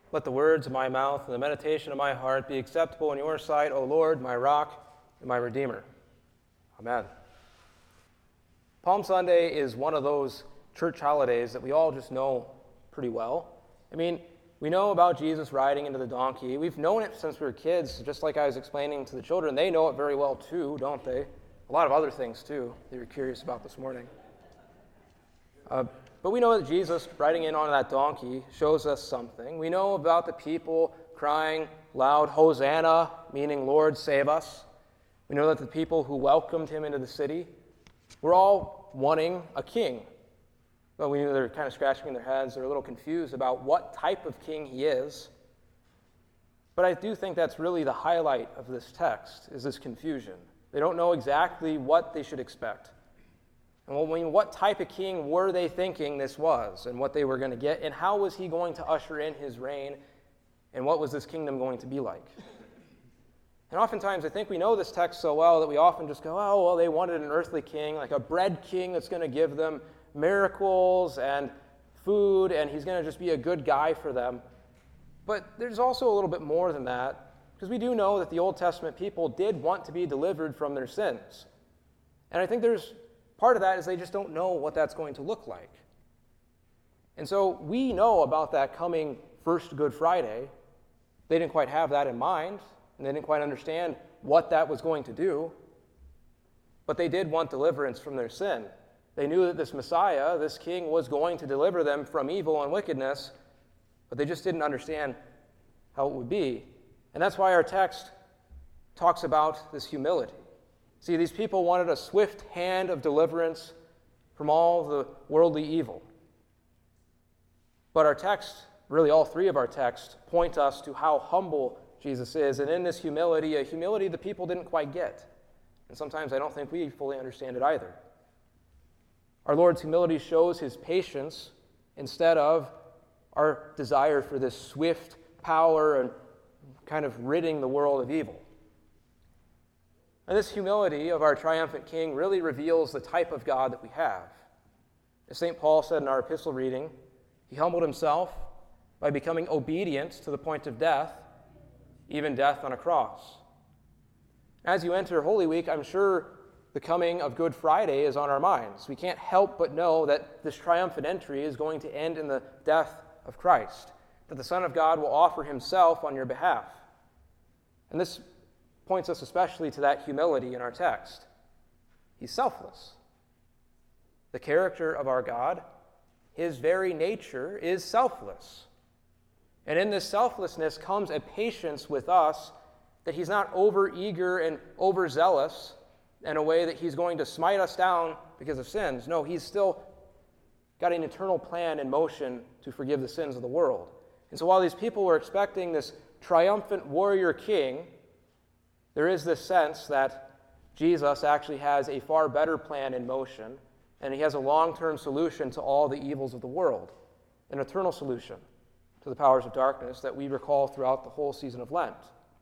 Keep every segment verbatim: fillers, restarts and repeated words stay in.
Let the words of my mouth and the meditation of my heart be acceptable in your sight, O Lord, my rock and my redeemer. Amen. Palm Sunday is one of those church holidays that we all just know pretty well. I mean, we know about Jesus riding into the donkey. We've known it since we were kids, just like I was explaining to the children. They know it very well too, don't they? A lot of other things too that you're curious about this morning. Uh, But we know that Jesus, riding in on that donkey, shows us something. We know about the people crying loud, Hosanna, meaning Lord, save us. We know that the people who welcomed him into the city were all wanting a king. But we knew they were kind of scratching their heads. They're a little confused about what type of king he is. But I do think that's really the highlight of this text, is this confusion. They don't know exactly what they should expect. And well, I mean, what type of king were they thinking this was and what they were going to get, and how was he going to usher in his reign, and what was this kingdom going to be like? And oftentimes I think we know this text so well that we often just go, oh, well, they wanted an earthly king, like a bread king that's going to give them miracles and food, and he's going to just be a good guy for them. But there's also a little bit more than that, because we do know that the Old Testament people did want to be delivered from their sins. And I think there's part of that is they just don't know what that's going to look like. And so we know about that coming first Good Friday. They didn't quite have that in mind, and they didn't quite understand what that was going to do. But they did want deliverance from their sin. They knew that this Messiah, this king, was going to deliver them from evil and wickedness, but they just didn't understand how it would be. And that's why our text talks about this humility. See, these people wanted a swift hand of deliverance from all the worldly evil. But our text, really all three of our texts, point us to how humble Jesus is. And in this humility, a humility the people didn't quite get. And sometimes I don't think we fully understand it either. Our Lord's humility shows his patience instead of our desire for this swift power and kind of ridding the world of evil. And this humility of our triumphant King really reveals the type of God that we have. As Saint Paul said in our epistle reading, he humbled himself by becoming obedient to the point of death, even death on a cross. As you enter Holy Week, I'm sure the coming of Good Friday is on our minds. We can't help but know that this triumphant entry is going to end in the death of Christ, that the Son of God will offer himself on your behalf. And this points us especially to that humility in our text. He's selfless. The character of our God, his very nature, is selfless. And in this selflessness comes a patience with us that he's not over-eager and overzealous in a way that he's going to smite us down because of sins. No, he's still got an eternal plan in motion to forgive the sins of the world. And so while these people were expecting this triumphant warrior king, there is this sense that Jesus actually has a far better plan in motion, and he has a long-term solution to all the evils of the world, an eternal solution to the powers of darkness that we recall throughout the whole season of Lent.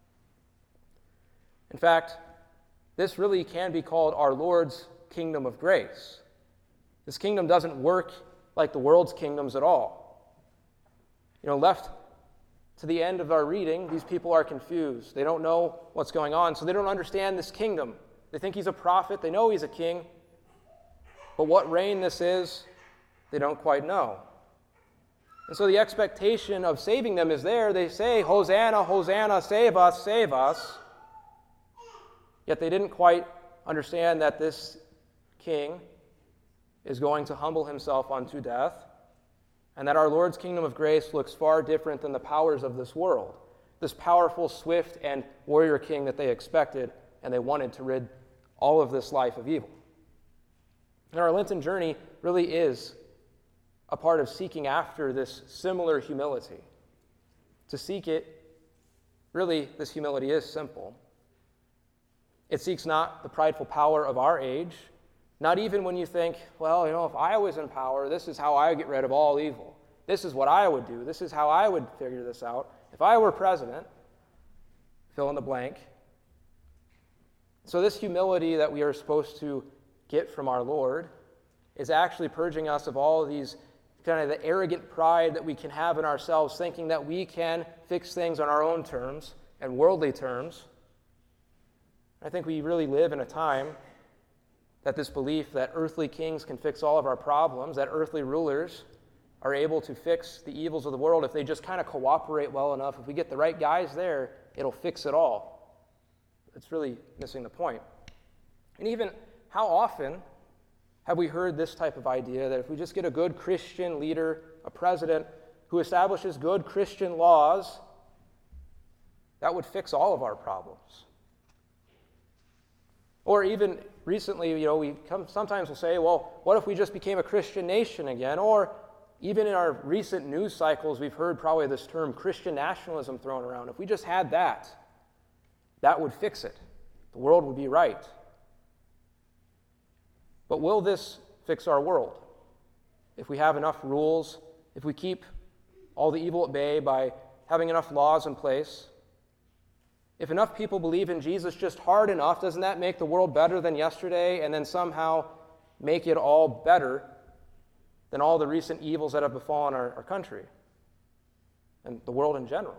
In fact, this really can be called our Lord's kingdom of grace. This kingdom doesn't work like the world's kingdoms at all. You know, left to the end of our reading, these people are confused. They don't know what's going on, so they don't understand this kingdom. They think he's a prophet. They know he's a king. But what reign this is, they don't quite know. And so the expectation of saving them is there. They say, Hosanna, Hosanna, save us, save us. Yet they didn't quite understand that this king is going to humble himself unto death, and that our Lord's kingdom of grace looks far different than the powers of this world, this powerful, swift, and warrior king that they expected and they wanted to rid all of this life of evil. And our Lenten journey really is a part of seeking after this similar humility. To seek it, really, this humility is simple. It seeks not the prideful power of our age, not even when you think, well, you know, if I was in power, this is how I get rid of all evil. This is what I would do. This is how I would figure this out. If I were president, fill in the blank. So this humility that we are supposed to get from our Lord is actually purging us of all these kind of the arrogant pride that we can have in ourselves, thinking that we can fix things on our own terms and worldly terms. I think we really live in a time that this belief that earthly kings can fix all of our problems, that earthly rulers are able to fix the evils of the world if they just kind of cooperate well enough. If we get the right guys there, it'll fix it all. It's really missing the point. And even how often have we heard this type of idea that if we just get a good Christian leader, a president who establishes good Christian laws, that would fix all of our problems? Or even recently, you know, we come, sometimes we'll say, well, what if we just became a Christian nation again? Or even in our recent news cycles, we've heard probably this term Christian nationalism thrown around. If we just had that, that would fix it. The world would be right. But will this fix our world? If we have enough rules, if we keep all the evil at bay by having enough laws in place, if enough people believe in Jesus just hard enough, doesn't that make the world better than yesterday and then somehow make it all better than all the recent evils that have befallen our, our country and the world in general?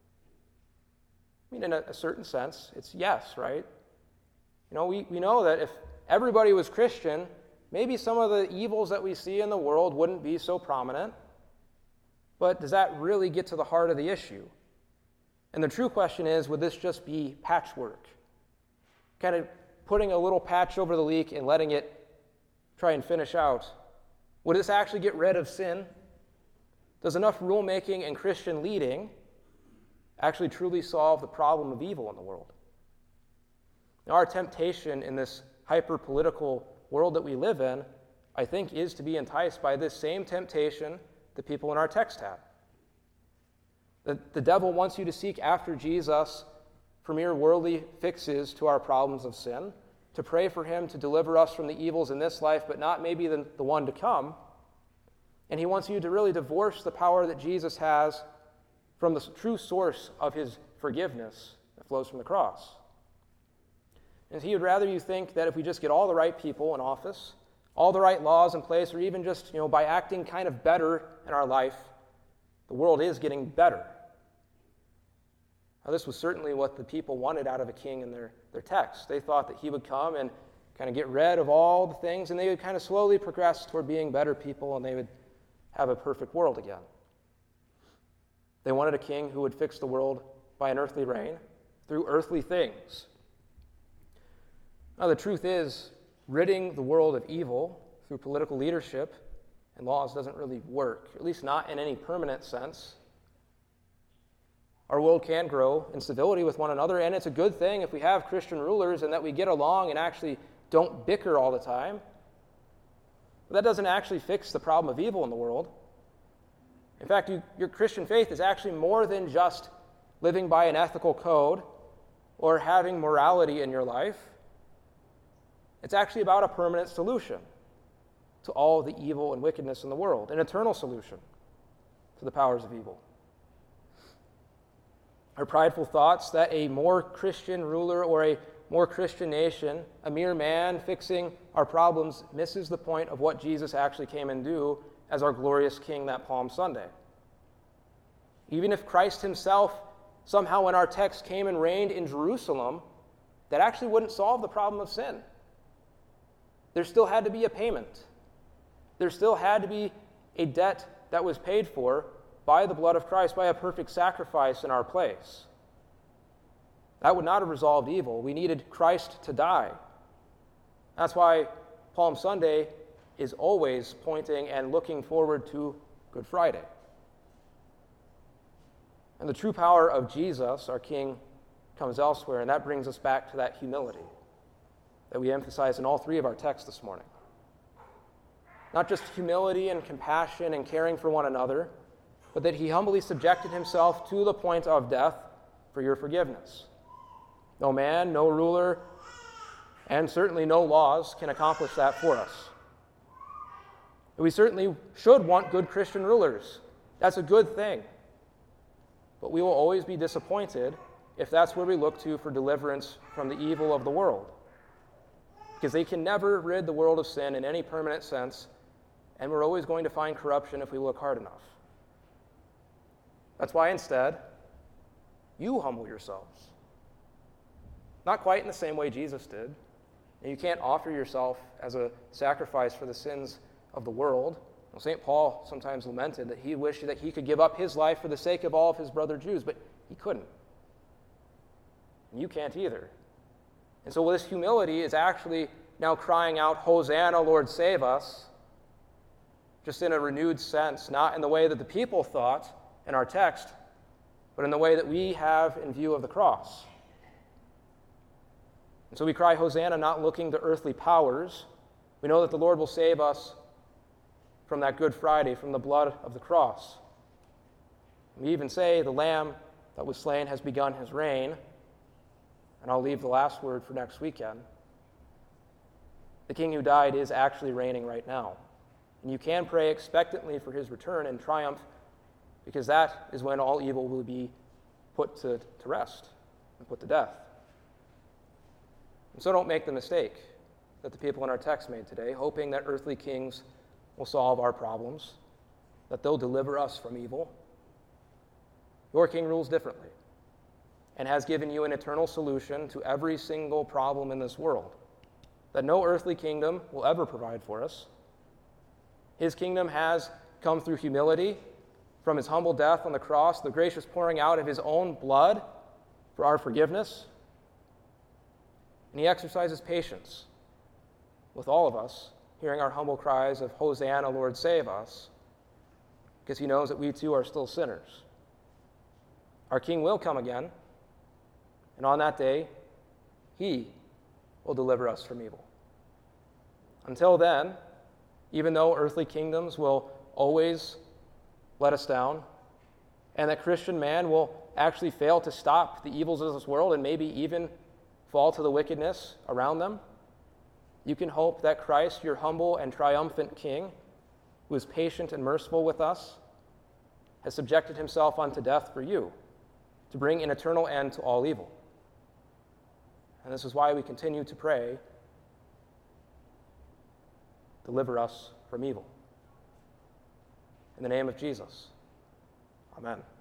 I mean, in a, a certain sense, it's yes, right? You know, we, we know that if everybody was Christian, maybe some of the evils that we see in the world wouldn't be so prominent. But does that really get to the heart of the issue? And the true question is, would this just be patchwork? Kind of putting a little patch over the leak and letting it try and finish out. Would this actually get rid of sin? Does enough rulemaking and Christian leading actually truly solve the problem of evil in the world? Now, our temptation in this hyper-political world that we live in, I think, is to be enticed by this same temptation the people in our text have. The, the devil wants you to seek after Jesus for mere worldly fixes to our problems of sin, to pray for him to deliver us from the evils in this life, but not maybe the, the one to come. And he wants you to really divorce the power that Jesus has from the true source of his forgiveness that flows from the cross. And he would rather you think that if we just get all the right people in office, all the right laws in place, or even just, you know, by acting kind of better in our life, the world is getting better. Now, this was certainly what the people wanted out of a king in their, their text. They thought that he would come and kind of get rid of all the things, and they would kind of slowly progress toward being better people, and they would have a perfect world again. They wanted a king who would fix the world by an earthly reign through earthly things. Now, the truth is, ridding the world of evil through political leadership and laws doesn't really work, at least not in any permanent sense. Our world can grow in civility with one another, and it's a good thing if we have Christian rulers and that we get along and actually don't bicker all the time. But that doesn't actually fix the problem of evil in the world. In fact, you, your Christian faith is actually more than just living by an ethical code or having morality in your life. It's actually about a permanent solution to all the evil and wickedness in the world, an eternal solution to the powers of evil. Our prideful thoughts that a more Christian ruler or a more Christian nation, a mere man fixing our problems, misses the point of what Jesus actually came and do as our glorious King that Palm Sunday. Even if Christ himself somehow in our text came and reigned in Jerusalem, that actually wouldn't solve the problem of sin. There still had to be a payment. There still had to be a debt that was paid for by the blood of Christ, by a perfect sacrifice in our place. That would not have resolved evil. We needed Christ to die. That's why Palm Sunday is always pointing and looking forward to Good Friday. And the true power of Jesus, our King, comes elsewhere, and that brings us back to that humility that we emphasize in all three of our texts this morning. Not just humility and compassion and caring for one another, but that he humbly subjected himself to the point of death for your forgiveness. No man, no ruler, and certainly no laws can accomplish that for us. We certainly should want good Christian rulers. That's a good thing. But we will always be disappointed if that's where we look to for deliverance from the evil of the world. Because they can never rid the world of sin in any permanent sense and we're always going to find corruption if we look hard enough. That's why instead, you humble yourselves. Not quite in the same way Jesus did. And you can't offer yourself as a sacrifice for the sins of the world. Well, Saint Paul sometimes lamented that he wished that he could give up his life for the sake of all of his brother Jews, but he couldn't. And you can't either. And so this humility is actually now crying out, Hosanna, Lord, save us, just in a renewed sense, not in the way that the people thought in our text, but in the way that we have in view of the cross. And so we cry Hosanna, not looking to earthly powers. We know that the Lord will save us from that Good Friday, from the blood of the cross. We even say the Lamb that was slain has begun his reign. And I'll leave the last word for next weekend. The King who died is actually reigning right now. And you can pray expectantly for his return and triumph, because that is when all evil will be put to, to rest and put to death. And so don't make the mistake that the people in our text made today, hoping that earthly kings will solve our problems, that they'll deliver us from evil. Your king rules differently and has given you an eternal solution to every single problem in this world that no earthly kingdom will ever provide for us. His kingdom has come through humility, from his humble death on the cross, the gracious pouring out of his own blood for our forgiveness. And he exercises patience with all of us, hearing our humble cries of, Hosanna, Lord, save us, because he knows that we too are still sinners. Our King will come again, and on that day, he will deliver us from evil. Until then, even though earthly kingdoms will always let us down, and that Christian man will actually fail to stop the evils of this world and maybe even fall to the wickedness around them, you can hope that Christ, your humble and triumphant King, who is patient and merciful with us, has subjected himself unto death for you to bring an eternal end to all evil. And this is why we continue to pray, deliver us from evil. In the name of Jesus, amen.